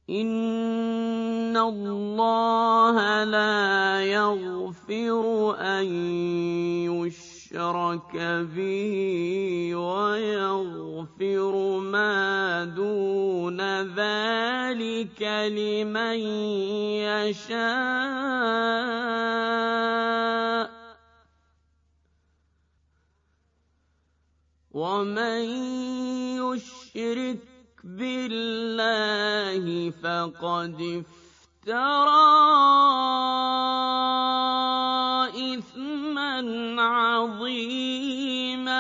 إِنَّ اللَّهَ لَا يَغْفِرُ أَن يُشْرَكَ بِهِ وَيَغْفِرُ مَا دُونَ ذَٰلِكَ لِمَن يَشَاءُ ۚ وَمَن يُشْرِكْ بِاللَّهِ فَقَدِ افْتَرَىٰ إِثْمًا عَظِيمًا.